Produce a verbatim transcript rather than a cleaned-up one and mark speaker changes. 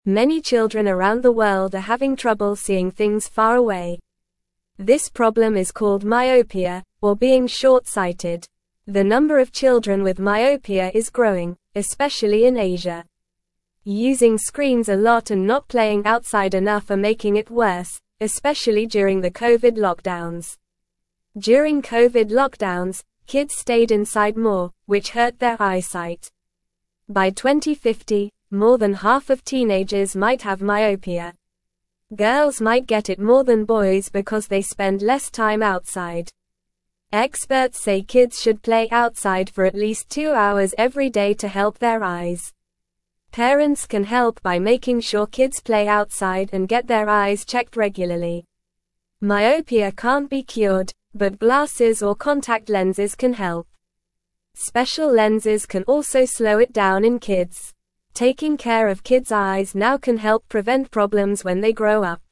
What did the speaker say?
Speaker 1: Many children around the world are having trouble seeing things far away. This problem is called myopia, or being short-sighted. The number of children with myopia is growing, especially in Asia. Using screens a lot and not playing outside enough are making it worse, especially during the COVID lockdowns. During COVID lockdowns, kids stayed inside more, which hurt their eyesight. By twenty fifty, more than half of teenagers might have myopia. Girls might get it more than boys because they spend less time outside. Experts say kids should play outside for at least two hours every day to help their eyes. Parents can help by making sure kids play outside and get their eyes checked regularly. Myopia can't be cured, but glasses or contact lenses can help. Special lenses can also slow it down in kids. Taking care of kids' eyes now can help prevent problems when they grow up.